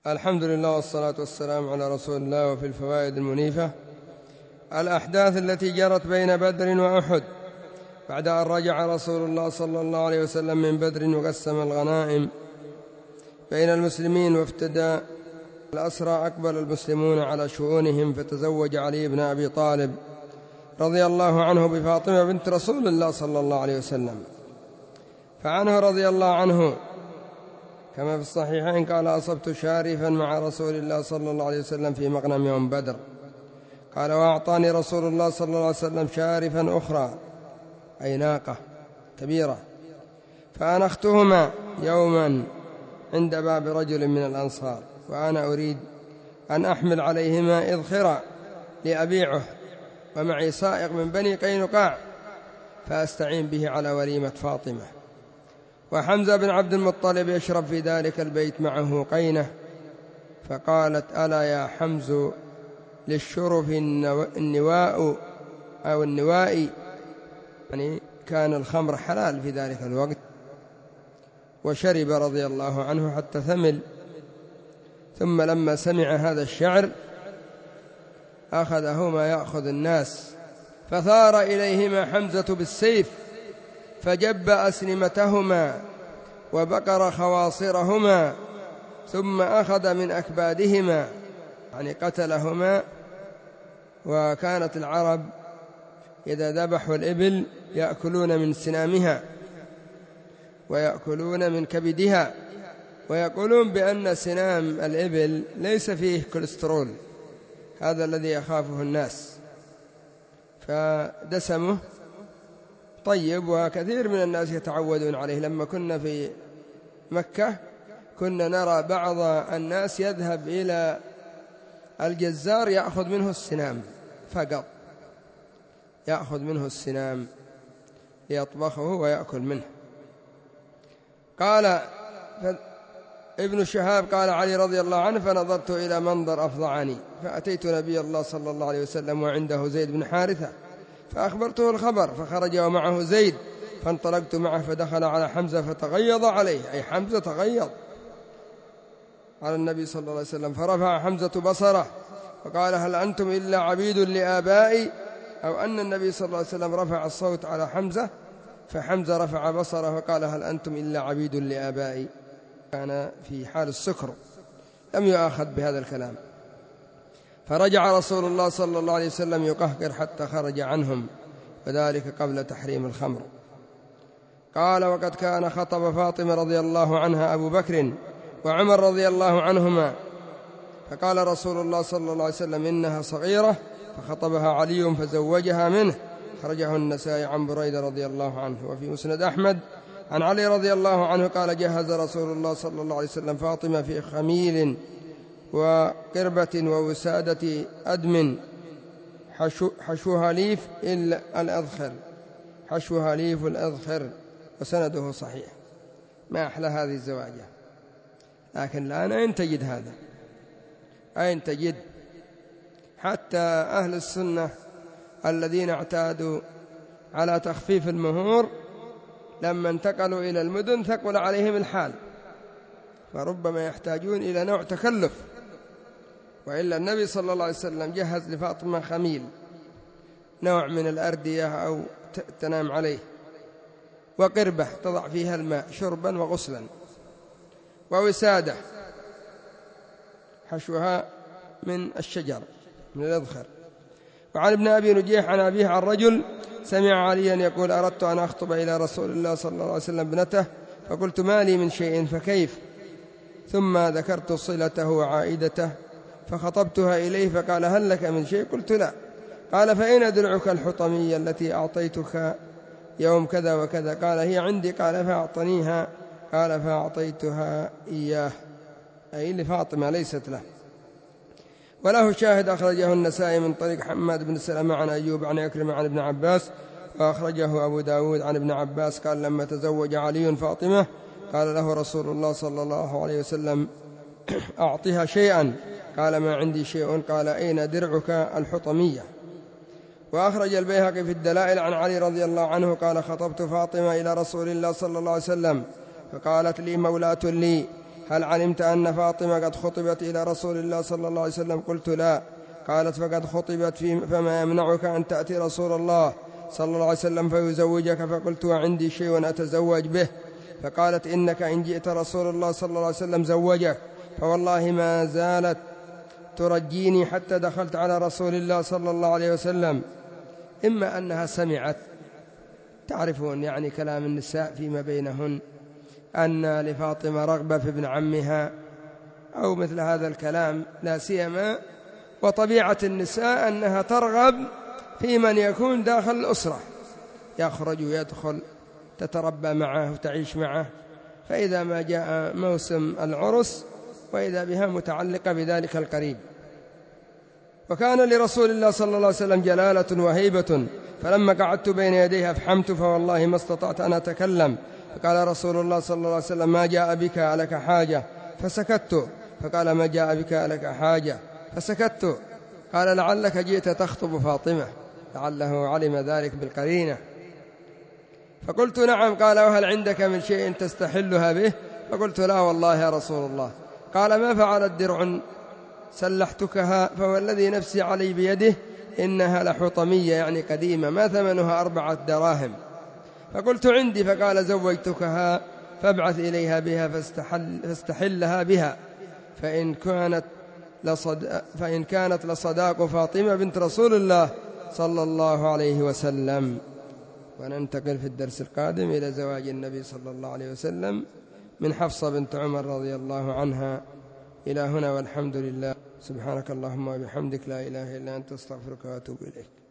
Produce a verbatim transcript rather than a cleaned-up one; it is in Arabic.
الحمد لله والصلاة والسلام على رسول الله. وفي الفوائد المنيفة الأحداث التي جرت بين بدر وأحد بعد أن رجع رسول الله صلى الله عليه وسلم من بدر وقسم الغنائم بين المسلمين وافتدى الأسرى. أقبل المسلمون على شؤونهم، فتزوج علي بن أبي طالب رضي الله عنه بفاطمة بنت رسول الله صلى الله عليه وسلم. فعنه رضي الله عنه كما في الصحيحين قال: أصبت شارفا مع رسول الله صلى الله عليه وسلم في مغنم يوم بدر. قال: وأعطاني رسول الله صلى الله عليه وسلم شارفا أخرى، أي ناقة كبيرة، فأنختهما يوما عند باب رجل من الأنصار، وأنا أريد أن أحمل عليهما إذخرا لأبيعه، ومعي سائق من بني قينقاع فأستعين به على وليمة فاطمة. وحمزة بن عبد المطلب يشرب في ذلك البيت معه قينة، فقالت: ألا يا حمز للشرف النواء أو النوائي، يعني كان الخمر حلال في ذلك الوقت. وشرب رضي الله عنه حتى ثمل. ثم لما سمع هذا الشعر أخذه ما يأخذ الناس، فثار إليهما حمزة بالسيف فجب أسنمتهما وبقر خواصرهما، ثم أخذ من أكبادهما، يعني قتلهما. وكانت العرب إذا ذبحوا الإبل يأكلون من سنامها ويأكلون من كبدها، ويقولون بأن سنام الإبل ليس فيه كوليسترول، هذا الذي يخافه الناس، فدسمه طيب. وكثير من الناس يتعودون عليه. لما كنا في مكة كنا نرى بعض الناس يذهب إلى الجزار يأخذ منه السنام فقط، يأخذ منه السنام ليطبخه ويأكل منه. قال ابن شهاب قال علي رضي الله عنه: فنظرت إلى منظر أفظعني، فأتيت نبي الله صلى الله عليه وسلم وعنده زيد بن حارثة فأخبرته الخبر، فخرج ومعه زيد، فانطلقت معه فدخل على حمزة فتغيظ عليه، أي حمزة تغيظ على النبي صلى الله عليه وسلم، فرفع حمزة بصره فقال: هل أنتم إلا عبيد لآبائي؟ أو أن النبي صلى الله عليه وسلم رفع الصوت على حمزة، فحمزة رفع بصره فقال: هل أنتم إلا عبيد لآبائي؟ كان في حال السكر، لم يؤاخذ بهذا الكلام. فرجع رسول الله صلى الله عليه وسلم يقهقر حتى خرج عنهم، وذلك قبل تحريم الخمر. قال: وقد كان خطب فاطمة رضي الله عنها أبو بكر وعمر رضي الله عنهما، فقال رسول الله صلى الله عليه وسلم: إنها صغيرة، فخطبها علي فزوجها منه. خرجه النسائي عن بريدة رضي الله عنه. وفي مسند أحمد عن علي رضي الله عنه قال: جهز رسول الله صلى الله عليه وسلم فاطمة في خميل وقربة ووسادة أدم حشو حشوها ليف إلا الأذخر، حشوها ليف الأذخر، وسنده صحيح. ما أحلى هذه الزواجة. لكن الآن أين تجد هذا؟ أين تجد؟ حتى أهل السنة الذين اعتادوا على تخفيف المهور لما انتقلوا إلى المدن ثقل عليهم الحال، فربما يحتاجون إلى نوع تكلف. وإلا النبي صلى الله عليه وسلم جهز لفاطمة خميل، نوع من الأردية أو تنام عليه، وقربة تضع فيها الماء شربا وغسلا، ووسادة حشوها من الشجر من الأذخر. وعن ابن أبي نجيح عن أبيه عن رجل سمع عليا يقول: أردت أن أخطب إلى رسول الله صلى الله عليه وسلم ابنته، فقلت: ما لي من شيء، فكيف؟ ثم ذكرت صلته وعائدته فخطبتها إليه، فقال: هل لك من شيء؟ قلت: لا. قال: فأين درعك الحطمية التي أعطيتك يوم كذا وكذا؟ قال: هي عندي. قال: فأعطنيها. قال: فأعطيتها إياه، أي لفاطمة ليست له. وله شاهد أخرجه النسائي من طريق حماد بن سلمة عن أيوب عن عكرمة عن ابن عباس، وأخرجه أبو داود عن ابن عباس قال: لما تزوج علي فاطمة قال له رسول الله صلى الله عليه وسلم: أعطها شيئا. قال: ما عندي شيء. قال: أين درعك الحطمية؟ وأخرج البيهقي في الدلائل عن علي رضي الله عنه قال: خطبت فاطمة إلى رسول الله صلى الله عليه وسلم، فقالت لي: مولاة لي، هل علمت أن فاطمة قد خطبت إلى رسول الله صلى الله عليه وسلم؟ قلت لا. قالت فقد خطبت، فما يمنعك أن تأتي رسول الله صلى الله عليه وسلم فيزوجك؟ فقلت وعندي شيء أتزوج به. فقالت إنك إن جئت رسول الله صلى الله عليه وسلم زوجك، فوالله ما زالت ترجيني حتى دخلت على رسول الله صلى الله عليه وسلم. إما أنها سمعت، تعرفون يعني كلام النساء فيما بينهن، أن لفاطمة رغبة في ابن عمها أو مثل هذا الكلام، لا سيما وطبيعة النساء أنها ترغب في من يكون داخل الأسرة، يخرج ويدخل، تتربى معه وتعيش معه، فإذا ما جاء موسم العرس وإذا بها متعلقة بذلك القريب. وكان لرسول الله صلى الله عليه وسلم جلالة وهيبة، فلما قعدت بين يديها فحمت فوالله ما استطعت أن أتكلم. فقال رسول الله صلى الله عليه وسلم ما جاء بك لك حاجة؟ فسكت. فقال ما جاء بك لك حاجة؟ فسكت. قال لعلك جئت تخطب فاطمة، لعله علم ذلك بالقرينة. فقلت نعم. قال وهل عندك من شيء تستحلها به؟ فقلت لا والله يا رسول الله. قال ما فعلت درع سلحتكها؟ فوالذي نفسي علي بيده إنها لحطمية، يعني قديمة، ما ثمنها أربعة دراهم. فقلت عندي. فقال زوجتكها فابعث إليها بها فاستحل فاستحلها بها، فإن كانت لصد... فإن كانت لصداق فاطمة بنت رسول الله صلى الله عليه وسلم. وننتقل في الدرس القادم إلى زواج النبي صلى الله عليه وسلم من حفصة بنت عمر رضي الله عنها. إلى هنا والحمد لله. سبحانك اللهم وبحمدك لا إله إلا أنت، استغفرك وأتوب إليك.